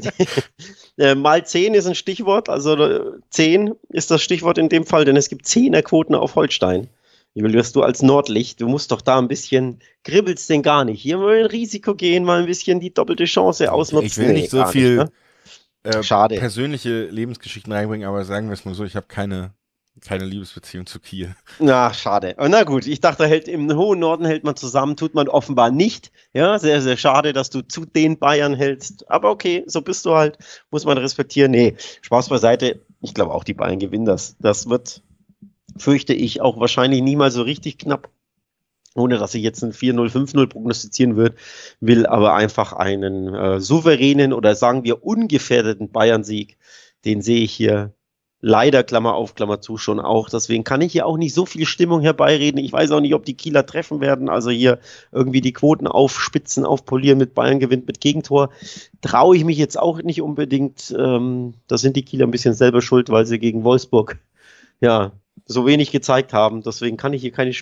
Mal 10 ist ein Stichwort, also 10 ist das Stichwort in dem Fall, denn es gibt 10er-Quoten auf Holstein. Julius, du als Nordlicht, du musst doch da ein bisschen, kribbelst denn gar nicht. Hier mal ein Risiko gehen, mal ein bisschen die doppelte Chance ausnutzen. Ich will nicht so viel Schade. persönliche Lebensgeschichten reinbringen, aber sagen wir es mal so, ich habe keine Liebesbeziehung zu Kiel. Na, schade. Na gut, ich dachte, im hohen Norden hält man zusammen, tut man offenbar nicht. Ja, sehr, sehr schade, dass du zu den Bayern hältst. Aber okay, so bist du halt, muss man respektieren. Nee, Spaß beiseite. Ich glaube auch, die Bayern gewinnen das. Das wird, fürchte ich, auch wahrscheinlich niemals so richtig knapp. Ohne dass ich jetzt ein 4-0, 5-0 prognostizieren will aber einfach einen souveränen oder sagen wir ungefährdeten Bayern-Sieg, den sehe ich hier leider, Klammer auf, Klammer zu, schon auch. Deswegen kann ich hier auch nicht so viel Stimmung herbeireden. Ich weiß auch nicht, ob die Kieler treffen werden. Also hier irgendwie die Quoten aufspitzen, aufpolieren mit Bayern gewinnt mit Gegentor. Traue ich mich jetzt auch nicht unbedingt. Da sind die Kieler ein bisschen selber schuld, weil sie gegen Wolfsburg ja so wenig gezeigt haben. Deswegen kann ich hier keine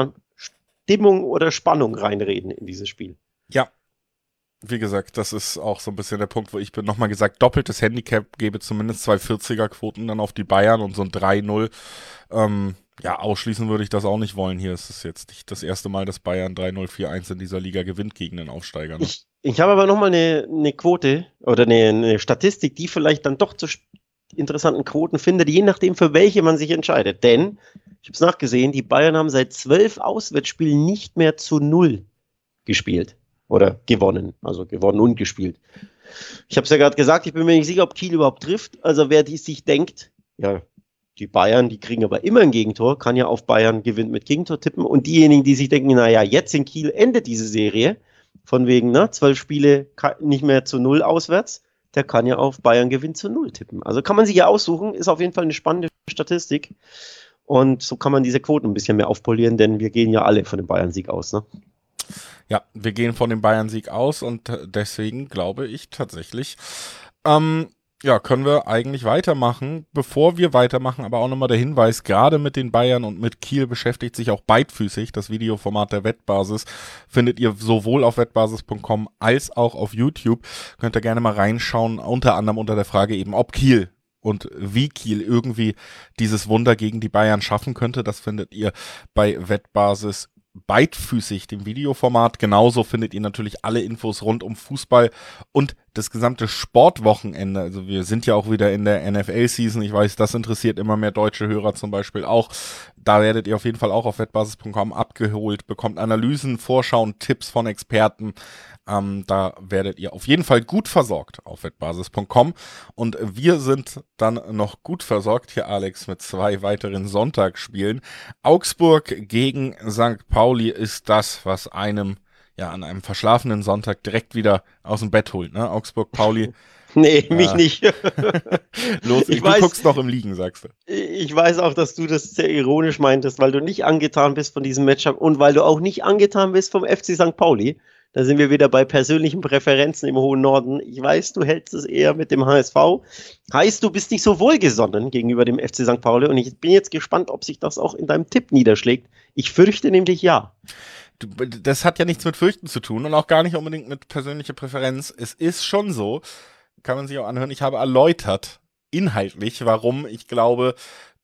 Stimmung oder Spannung reinreden in dieses Spiel. Ja. Wie gesagt, das ist auch so ein bisschen der Punkt, wo ich bin. Nochmal gesagt, doppeltes Handicap gebe zumindest 2 40er-Quoten dann auf die Bayern und so ein 3-0. Ausschließen würde ich das auch nicht wollen. Hier ist es jetzt nicht das erste Mal, dass Bayern 3-0, 4-1 in dieser Liga gewinnt gegen den Aufsteiger. Ne? Ich habe aber nochmal eine Quote oder eine Statistik, die vielleicht dann doch zu interessanten Quoten findet, je nachdem, für welche man sich entscheidet. Denn, ich habe es nachgesehen, die Bayern haben seit 12 Auswärtsspielen nicht mehr zu 0 gespielt. Oder gewonnen, also gewonnen und gespielt. Ich habe es ja gerade gesagt, ich bin mir nicht sicher, ob Kiel überhaupt trifft. Also wer sich denkt, ja, die Bayern, die kriegen aber immer ein Gegentor, kann ja auf Bayern gewinnt mit Gegentor tippen. Und diejenigen, die sich denken, naja, jetzt in Kiel endet diese Serie, von wegen 12 Spiele nicht mehr zu 0 auswärts, der kann ja auf Bayern gewinnt zu 0 tippen. Also kann man sich ja aussuchen, ist auf jeden Fall eine spannende Statistik. Und so kann man diese Quoten ein bisschen mehr aufpolieren, denn wir gehen ja alle von dem Bayern-Sieg aus, ne? Ja, wir gehen von dem Bayern-Sieg aus und deswegen glaube ich tatsächlich, können wir eigentlich weitermachen. Bevor wir weitermachen, aber auch nochmal der Hinweis, gerade mit den Bayern und mit Kiel beschäftigt sich auch beidfüßig. Das Videoformat der Wettbasis findet ihr sowohl auf wettbasis.com als auch auf YouTube. Könnt ihr gerne mal reinschauen, unter anderem unter der Frage eben, ob Kiel und wie Kiel irgendwie dieses Wunder gegen die Bayern schaffen könnte. Das findet ihr bei Wettbasis beidfüßig, dem Videoformat. Genauso findet ihr natürlich alle Infos rund um Fußball und das gesamte Sportwochenende. Also wir sind ja auch wieder in der NFL-Season. Ich weiß, das interessiert immer mehr deutsche Hörer zum Beispiel auch. Da werdet ihr auf jeden Fall auch auf wettbasis.com abgeholt, bekommt Analysen, Vorschauen, Tipps von Experten. Da werdet ihr auf jeden Fall gut versorgt auf wettbasis.com. Und wir sind dann noch gut versorgt hier, Alex, mit 2 weiteren Sonntagsspielen. Augsburg gegen St. Pauli ist das, was einem an einem verschlafenen Sonntag direkt wieder aus dem Bett holt. Ne? Augsburg, Pauli Nee, mich nicht. Los, Ich du weiß, guckst noch im Liegen, sagst du. ich weiß auch, dass du das sehr ironisch meintest, weil du nicht angetan bist von diesem Matchup und weil du auch nicht angetan bist vom FC St. Pauli. Da sind wir wieder bei persönlichen Präferenzen im hohen Norden. Ich weiß, du hältst es eher mit dem HSV. Heißt, du bist nicht so wohlgesonnen gegenüber dem FC St. Pauli und ich bin jetzt gespannt, ob sich das auch in deinem Tipp niederschlägt. Ich fürchte nämlich ja. Das hat ja nichts mit Fürchten zu tun und auch gar nicht unbedingt mit persönlicher Präferenz. Es ist schon so, kann man sich auch anhören, ich habe erläutert, inhaltlich, warum ich glaube,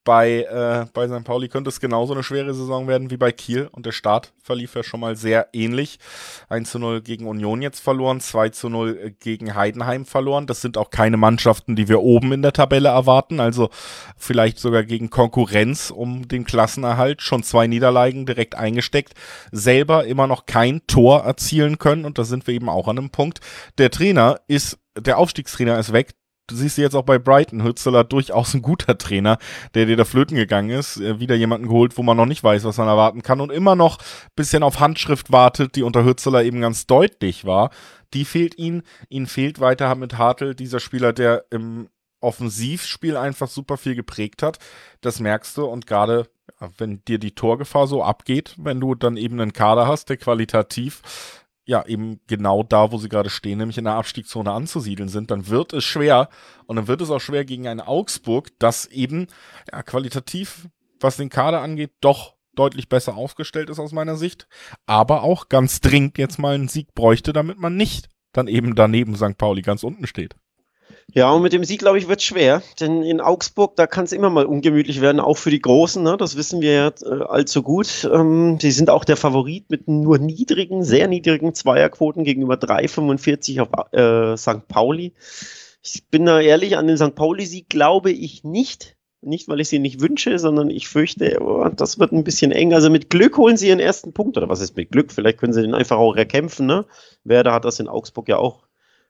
bei St. Pauli könnte es genauso eine schwere Saison werden wie bei Kiel und der Start verlief ja schon mal sehr ähnlich. 1:0 gegen Union jetzt verloren, 2:0 gegen Heidenheim verloren. Das sind auch keine Mannschaften, die wir oben in der Tabelle erwarten, also vielleicht sogar gegen Konkurrenz um den Klassenerhalt. Schon 2 Niederlagen direkt eingesteckt, selber immer noch kein Tor erzielen können und da sind wir eben auch an einem Punkt. Der Aufstiegstrainer ist weg. Du siehst jetzt auch bei Brighton, Hützeler durchaus ein guter Trainer, der dir da flöten gegangen ist. Wieder jemanden geholt, wo man noch nicht weiß, was man erwarten kann und immer noch ein bisschen auf Handschrift wartet, die unter Hützeler eben ganz deutlich war. Die fehlt ihnen. Ihnen fehlt weiter mit Hartl, dieser Spieler, der im Offensivspiel einfach super viel geprägt hat. Das merkst du und gerade wenn dir die Torgefahr so abgeht, wenn du dann eben einen Kader hast, der qualitativ ja, eben genau da, wo sie gerade stehen, nämlich in der Abstiegszone anzusiedeln sind, dann wird es schwer und dann wird es auch schwer gegen ein Augsburg, das eben ja, qualitativ, was den Kader angeht, doch deutlich besser aufgestellt ist aus meiner Sicht, aber auch ganz dringend jetzt mal einen Sieg bräuchte, damit man nicht dann eben daneben St. Pauli ganz unten steht. Ja, und mit dem Sieg, glaube ich, wird es schwer, denn in Augsburg, da kann es immer mal ungemütlich werden, auch für die Großen, ne? Das wissen wir ja allzu gut. Sie sind auch der Favorit mit nur sehr niedrigen Zweierquoten gegenüber 3,45 auf St. Pauli. Ich bin da ehrlich, an den St. Pauli-Sieg glaube ich nicht. Nicht, weil ich sie nicht wünsche, sondern ich fürchte, das wird ein bisschen eng. Also mit Glück holen sie ihren ersten Punkt, oder was ist mit Glück? Vielleicht können sie den einfach auch erkämpfen, ne? Werder hat das in Augsburg ja auch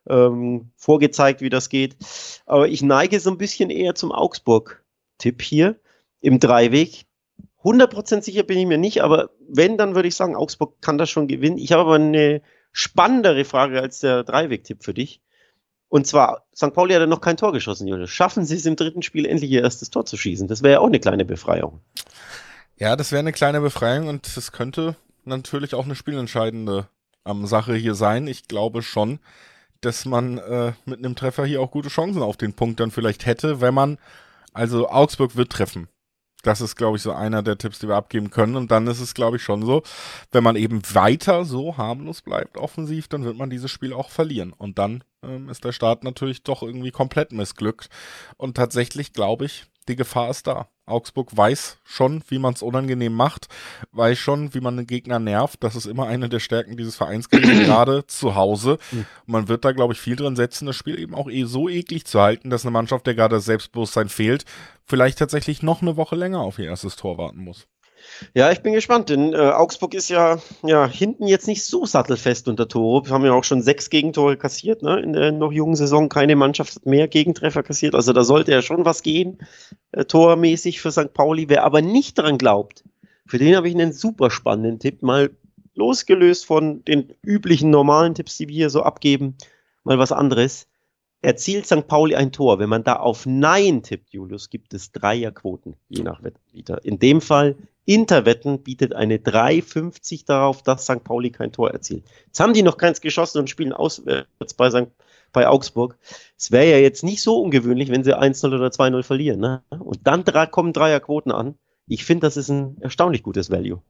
vorgezeigt, wie das geht. Aber ich neige so ein bisschen eher zum Augsburg-Tipp hier im Dreiweg. 100% sicher bin ich mir nicht, aber wenn, dann würde ich sagen, Augsburg kann das schon gewinnen. Ich habe aber eine spannendere Frage als der Dreiweg-Tipp für dich. Und zwar, St. Pauli hat ja noch kein Tor geschossen, Julius. Schaffen sie es im dritten Spiel endlich ihr erstes Tor zu schießen? Das wäre ja auch eine kleine Befreiung. Ja, das wäre eine kleine Befreiung und es könnte natürlich auch eine spielentscheidende Sache hier sein. Ich glaube schon, dass man mit einem Treffer hier auch gute Chancen auf den Punkt dann vielleicht hätte, also Augsburg wird treffen. Das ist, glaube ich, so einer der Tipps, die wir abgeben können. Und dann ist es, glaube ich, schon so, wenn man eben weiter so harmlos bleibt offensiv, dann wird man dieses Spiel auch verlieren. Und dann ist der Start natürlich doch irgendwie komplett missglückt. Und tatsächlich, glaube ich, die Gefahr ist da. Augsburg weiß schon, wie man es unangenehm macht, weiß schon, wie man den Gegner nervt. Das ist immer eine der Stärken dieses Vereins gewesen, gerade zu Hause. Und man wird da, glaube ich, viel drin setzen, das Spiel eben auch so eklig zu halten, dass eine Mannschaft, der gerade das Selbstbewusstsein fehlt, vielleicht tatsächlich noch eine Woche länger auf ihr erstes Tor warten muss. Ja, ich bin gespannt, denn Augsburg ist ja hinten jetzt nicht so sattelfest unter Torup. Wir haben ja auch schon 6 Gegentore kassiert, ne? In der noch jungen Saison. Keine Mannschaft hat mehr Gegentreffer kassiert. Also da sollte ja schon was gehen, tormäßig für St. Pauli. Wer aber nicht dran glaubt, für den habe ich einen super spannenden Tipp. Mal losgelöst von den üblichen normalen Tipps, die wir hier so abgeben, mal was anderes. Erzielt St. Pauli ein Tor? Wenn man da auf Nein tippt, Julius, gibt es Dreierquoten, je nach Wettanbieter. In dem Fall Interwetten bietet eine 3,50 darauf, dass St. Pauli kein Tor erzielt. Jetzt haben die noch keins geschossen und spielen auswärts bei Augsburg. Es wäre ja jetzt nicht so ungewöhnlich, wenn sie 1-0 oder 2-0 verlieren. Ne? Und dann kommen Dreierquoten an. Ich finde, das ist ein erstaunlich gutes Value.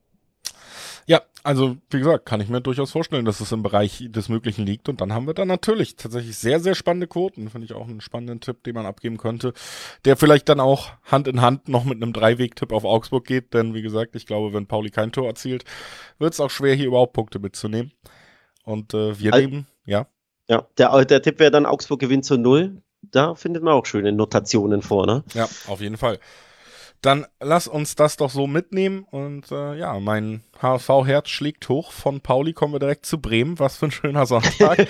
Ja, also wie gesagt, kann ich mir durchaus vorstellen, dass es im Bereich des Möglichen liegt. Und dann haben wir da natürlich tatsächlich sehr, sehr spannende Quoten. Finde ich auch einen spannenden Tipp, den man abgeben könnte, der vielleicht dann auch Hand in Hand noch mit einem Dreiweg-Tipp auf Augsburg geht. Denn wie gesagt, ich glaube, wenn Pauli kein Tor erzielt, wird es auch schwer, hier überhaupt Punkte mitzunehmen. Und wir nehmen, ja. Ja, der Tipp wäre dann, Augsburg gewinnt zu 0. Da findet man auch schöne Notationen vor, ne? Ja, auf jeden Fall. Dann lass uns das doch so mitnehmen und mein HSV-Herz schlägt hoch. Von Pauli kommen wir direkt zu Bremen. Was für ein schöner Sonntag.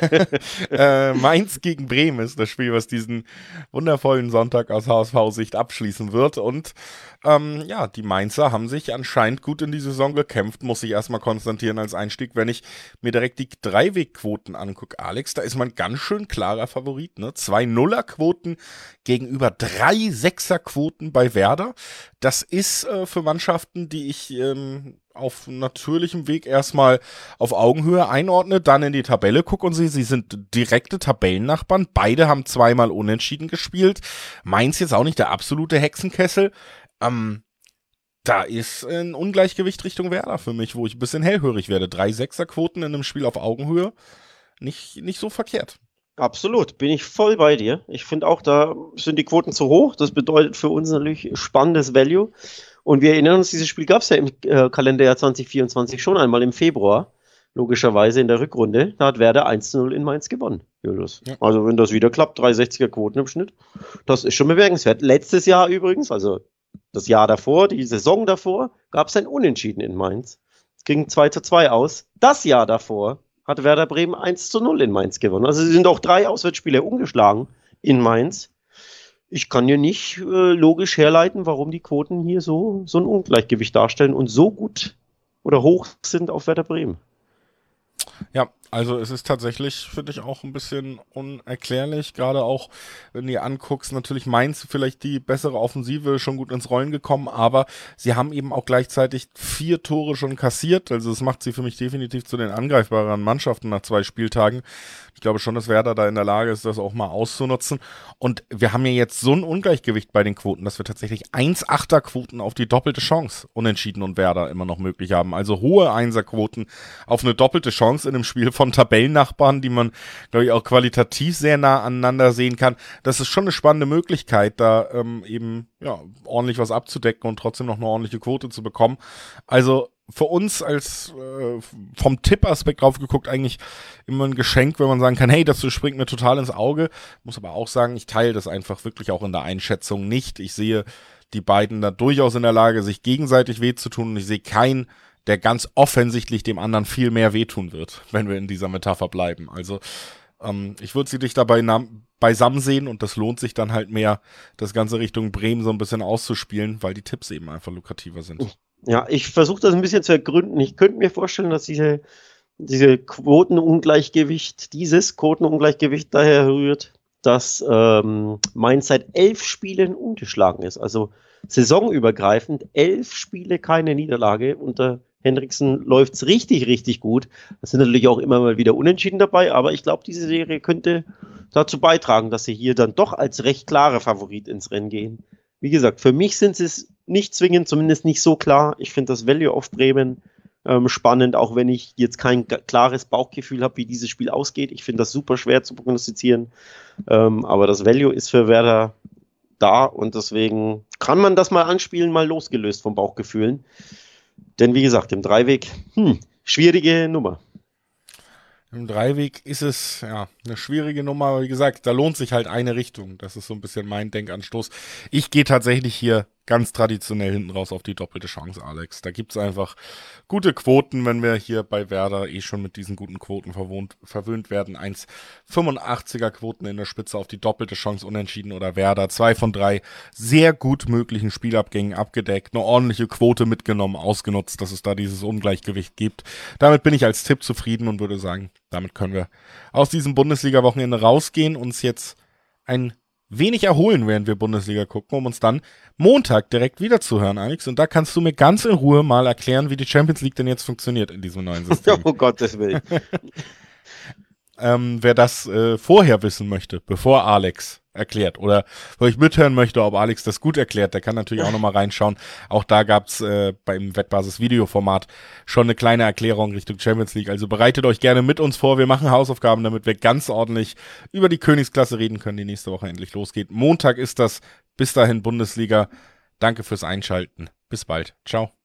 Mainz gegen Bremen ist das Spiel, was diesen wundervollen Sonntag aus HSV-Sicht abschließen wird. Und die Mainzer haben sich anscheinend gut in die Saison gekämpft, muss ich erstmal konstatieren als Einstieg. Wenn ich mir direkt die Dreiwegquoten angucke, Alex, da ist man ganz schön klarer Favorit. Ne? 2 Nuller-Quoten gegenüber 3 Sechser-Quoten bei Werder. Das ist für Mannschaften, die ich auf natürlichem Weg erstmal auf Augenhöhe einordne, dann in die Tabelle gucke und sie sind direkte Tabellennachbarn. Beide haben zweimal unentschieden gespielt. Mainz jetzt auch nicht der absolute Hexenkessel. Da ist ein Ungleichgewicht Richtung Werder für mich, wo ich ein bisschen hellhörig werde. 3 Sechserquoten in einem Spiel auf Augenhöhe, nicht so verkehrt. Absolut, bin ich voll bei dir. Ich finde auch, da sind die Quoten zu hoch. Das bedeutet für uns natürlich spannendes Value. Und wir erinnern uns, dieses Spiel gab es ja im Kalenderjahr 2024 schon einmal im Februar. Logischerweise in der Rückrunde. Da hat Werder 1-0 in Mainz gewonnen, Julius. Ja. Also wenn das wieder klappt, 3,60er Quoten im Schnitt, das ist schon bemerkenswert. Letztes Jahr übrigens, also das Jahr davor, die Saison davor, gab es ein Unentschieden in Mainz. Es ging 2-2 aus. Das Jahr davor hat Werder Bremen 1-0 in Mainz gewonnen. Also sie sind auch 3 Auswärtsspiele ungeschlagen in Mainz. Ich kann dir nicht logisch herleiten, warum die Quoten hier so ein Ungleichgewicht darstellen und so gut oder hoch sind auf Werder Bremen. Ja, also es ist tatsächlich, finde ich, auch ein bisschen unerklärlich, gerade auch, wenn du anguckst, natürlich Mainz vielleicht die bessere Offensive schon gut ins Rollen gekommen, aber sie haben eben auch gleichzeitig 4 Tore schon kassiert, also das macht sie für mich definitiv zu den angreifbaren Mannschaften nach 2 Spieltagen. Ich glaube schon, dass Werder da in der Lage ist, das auch mal auszunutzen. Und wir haben ja jetzt so ein Ungleichgewicht bei den Quoten, dass wir tatsächlich 1,8er-Quoten auf die doppelte Chance Unentschieden und Werder immer noch möglich haben. Also hohe 1er-Quoten auf eine doppelte Chance in einem Spiel von Tabellennachbarn, die man, glaube ich, auch qualitativ sehr nah aneinander sehen kann. Das ist schon eine spannende Möglichkeit, da eben ordentlich was abzudecken und trotzdem noch eine ordentliche Quote zu bekommen. Also für uns als vom Tippaspekt drauf geguckt eigentlich immer ein Geschenk, wenn man sagen kann, hey, das springt mir total ins Auge. Muss aber auch sagen, ich teile das einfach wirklich auch in der Einschätzung nicht. Ich sehe die beiden da durchaus in der Lage, sich gegenseitig weh zu tun und ich sehe keinen, der ganz offensichtlich dem anderen viel mehr wehtun wird, wenn wir in dieser Metapher bleiben. Also ich würde sie dich dabei beisammen sehen und das lohnt sich dann halt mehr, das Ganze Richtung Bremen so ein bisschen auszuspielen, weil die Tipps eben einfach lukrativer sind. Ja, ich versuche das ein bisschen zu ergründen. Ich könnte mir vorstellen, dass dieses Quotenungleichgewicht daher rührt, dass Mainz seit 11 Spielen ungeschlagen ist. Also saisonübergreifend 11 Spiele, keine Niederlage. Unter Henriksen läuft es richtig, richtig gut. Es sind natürlich auch immer mal wieder Unentschieden dabei, aber ich glaube, diese Serie könnte dazu beitragen, dass sie hier dann doch als recht klarer Favorit ins Rennen gehen. Wie gesagt, für mich sind sie nicht zwingend, zumindest nicht so klar. Ich finde das Value auf Bremen spannend, auch wenn ich jetzt kein klares Bauchgefühl habe, wie dieses Spiel ausgeht. Ich finde das super schwer zu prognostizieren, aber das Value ist für Werder da und deswegen kann man das mal anspielen, mal losgelöst vom Bauchgefühlen. Denn wie gesagt, im Dreiweg, schwierige Nummer. Im Dreiweg ist es eine schwierige Nummer, aber wie gesagt, da lohnt sich halt eine Richtung. Das ist so ein bisschen mein Denkanstoß. Ich gehe tatsächlich hier ganz traditionell hinten raus auf die doppelte Chance, Alex. Da gibt's einfach gute Quoten, wenn wir hier bei Werder schon mit diesen guten Quoten verwöhnt werden. 1,85er Quoten in der Spitze auf die doppelte Chance unentschieden oder Werder. 2 von 3 sehr gut möglichen Spielabgängen abgedeckt. Eine ordentliche Quote mitgenommen, ausgenutzt, dass es da dieses Ungleichgewicht gibt. Damit bin ich als Tipp zufrieden und würde sagen, damit können wir aus diesem Bundesliga-Wochenende rausgehen, uns jetzt ein wenig erholen, während wir Bundesliga gucken, um uns dann Montag direkt wieder zu hören, Alex. Und da kannst du mir ganz in Ruhe mal erklären, wie die Champions League denn jetzt funktioniert in diesem neuen System. Oh Gottes Willen. Wer das vorher wissen möchte, bevor Alex erklärt oder wo ich mithören möchte, ob Alex das gut erklärt, der kann natürlich auch nochmal reinschauen. Auch da gab's beim Wettbasis-Videoformat schon eine kleine Erklärung Richtung Champions League. Also bereitet euch gerne mit uns vor. Wir machen Hausaufgaben, damit wir ganz ordentlich über die Königsklasse reden können, die nächste Woche endlich losgeht. Montag ist das. Bis dahin Bundesliga. Danke fürs Einschalten. Bis bald. Ciao.